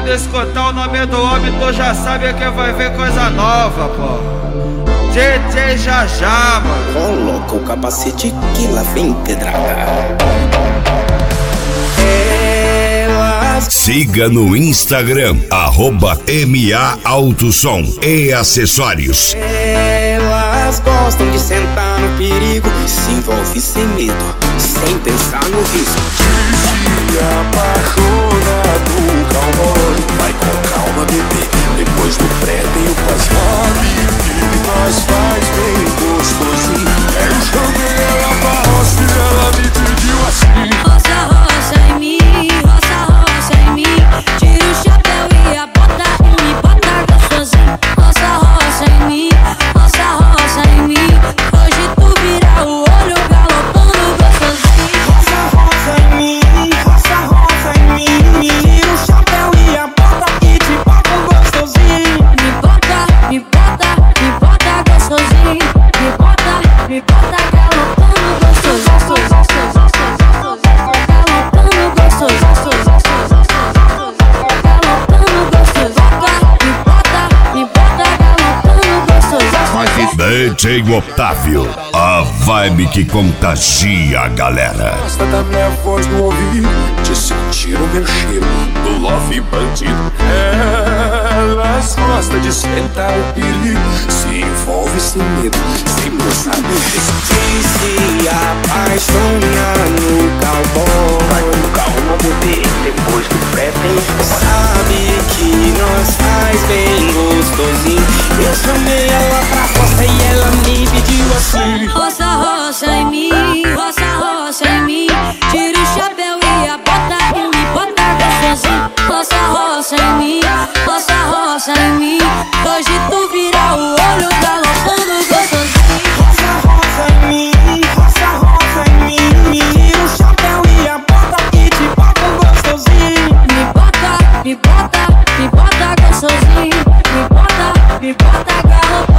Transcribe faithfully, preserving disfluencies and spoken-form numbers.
Quando escutar o nome do homem, tu já sabe que vai ver coisa nova, pô. D J Jajá, mano. Coloca o capacete que lá vem pedrada. Siga no Instagram, arroba M A Autosom e acessórios. Elas gostam de sentar no perigo, se envolve sem medo, sem pensar no risco. Se apaixona do cowboy, vai com calma, bebê. Depois do pré tem o pós-sabe que nós faz bem gostosinho. Eu chamei ela pra roça e ela me pediu assim: roça, roça em mim, roça, roça em mim. Tira o chapéu e a bota e me bota gostosinho. Roça, roça em mim, roça, roça em mim. Hoje tu vira o olho galopando gostosinho. Roça, roça em mim, roça, roça em mim. Tira o chapéu e a bota e te bota gostosinho. Me bota, me bota, me bota gostosinho. Me bota, me bota galopando gostosinho. Galopando gostosinho. D J Otávio, a vibe que contagia a galera. Gosta da minha voz no ouvido, de sentir o meu cheiro do love bandido. Elas gostam de sentar o perigo, se envolve sem medo, sem pensar no risco. E se apaixona no cowboy, vai com calma, bebê. Depois do pré tem sabe que nós faz bem gostosinho. Eu chamei ela pra roça e ela me pediu assim: roça, roça em mim, roça, roça em mim. Tira o chapéu e a bota e me bota gostosinho. Roça, roça em mim, roça, roça em mim. Hoje tu vira o olho galopando gostosinho. roça, roça em mim, roça, roça em mim. Tira o chapéu e a bota e te bota gostosinho. Me bota, me bota, me bota gostosinho. Me bota, me bota galopando.